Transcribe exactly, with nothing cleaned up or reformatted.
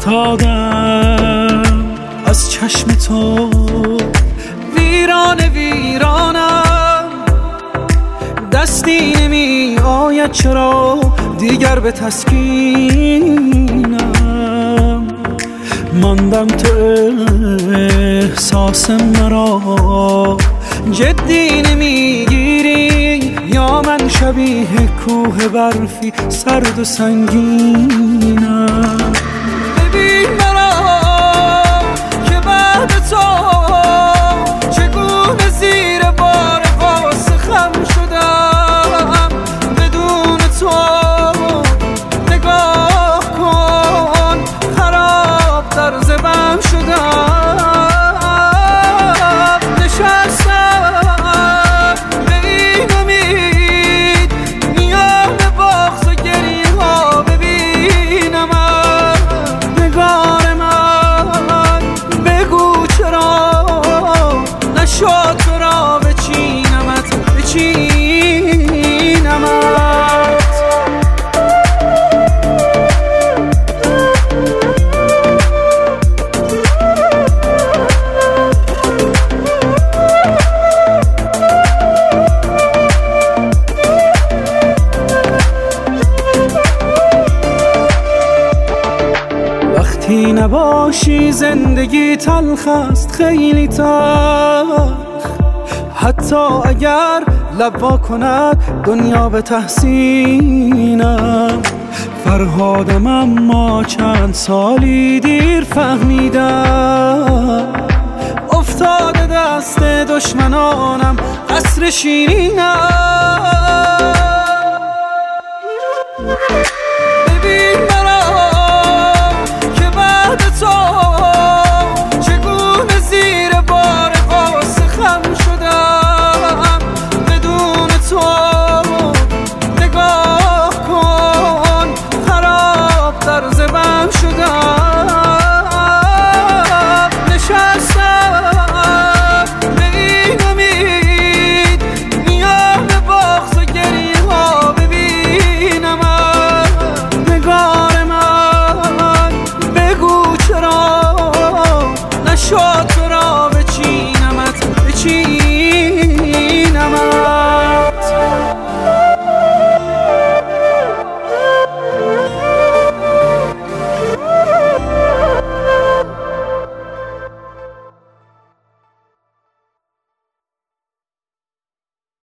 افتادم از چشم تو، ویران ویرانم، دستی نمی آید چرا دیگر به تسکینم. ماندم تو احساس مرا جدی نمیگیری، یا من شبیه کوه برفی سرد و سنگینم. ببین مرا که بعد تو چگونه زیر بار غصه خم شدم. بدون تو نگاه کن خراب در زبم شدم. نشستم به این امید میان بغض و گریه ها ببینم نگار من. بگو چرا نشد تو را بچینمت بچینمت. وقتی نباشی زندگی تلخ است، خیلی تلخ. حتی اگر لب وا کند دنیا به تحسینم. فرهادم اما چند سالی دیر فهمیدم، افتاده دست دشمنانم قصر شیرینم. ببین